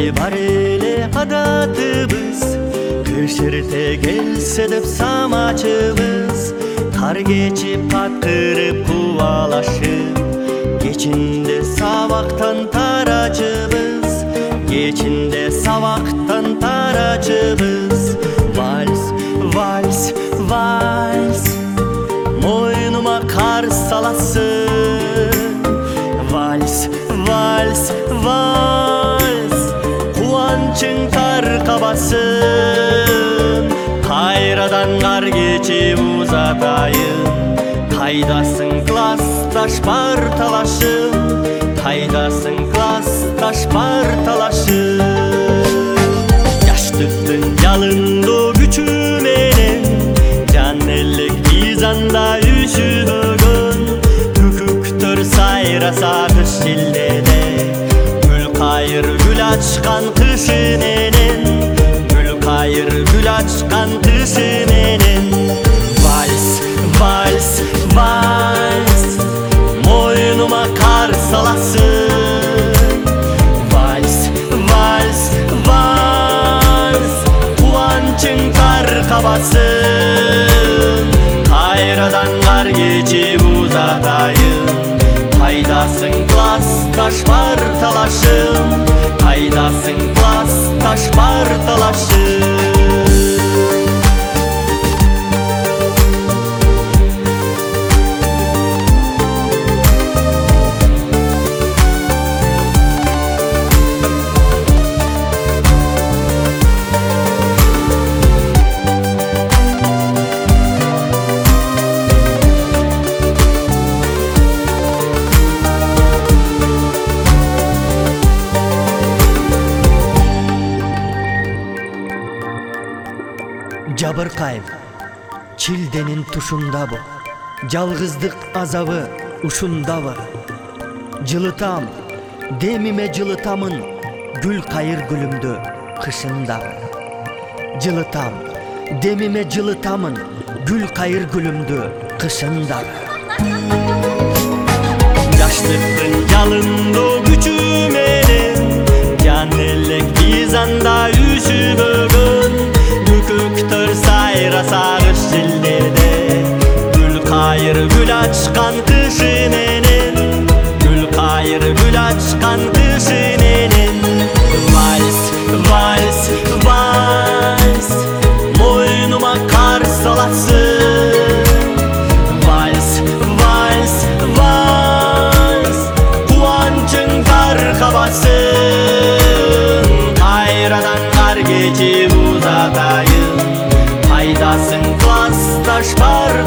var ele adatımız, kışırte gelse de samaçımız. Kar geçip attırıp kuvalaşıp, geçinde savaktan taracımız, geçinde savaktan taracımız. Vals, vals, vals, moynuma kar salasın. Vals, vals, vals, kuvançın kar kabasın. Kayradan kar geçip uzatayım, kaydasın klastaş partalaşım, kaydasın klastaş partalaşım. Yaştıktın yalındı güçümenin, can ellik izanda üşüdün. Hüküktür sayrasa kış çillede, gül kayır gül açkan kışınenin, gül kayır gül açkan kışınenin. Vals, vals, vals, moynuma kar salasın. Vals, vals, vals, kuvançın kar kabasın. Kayradan kar geçip uzatayım, kaydasın klastaş partalaşım, kaydasın klastaş partalaşım. Jabırkayım, çildenin tuşunda bu, жалгыздык azabı uşunda var. Cılıtam, demime cılıtamın, gül kayır gülümdü kışında. Cılıtam, demime cılıtamın, gül kayır gülümdü kışında. Yaşlıktın yalındı güçümenin, can ellek izanda üşübögün. Hüküktür sayrasa kış çillede, gül kayır gül açkan kışınenin, gül kayır gül açkan kışınenin. Vals, vals, vals, moynuma kar salasın. Vals, vals, vals, kuvançın kar kabasın. Kayradan kar geçip uzatayım, kaydasın klastaş par